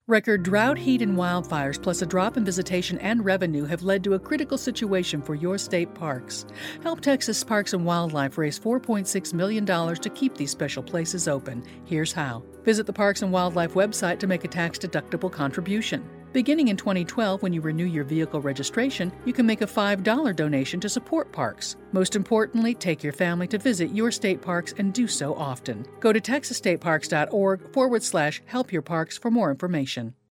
Record drought, heat, and wildfires, plus a drop in visitation and revenue, have led to a critical situation for your state parks. Help Texas Parks and Wildlife raise $4.6 million to keep these special places open. Here's how. Visit the Parks and Wildlife website to make a tax-deductible contribution. Beginning in 2012, when you renew your vehicle registration, you can make a $5 donation to support parks. Most importantly, take your family to visit your state parks and do so often. Go to texasstateparks.org/helpyourparks for more information.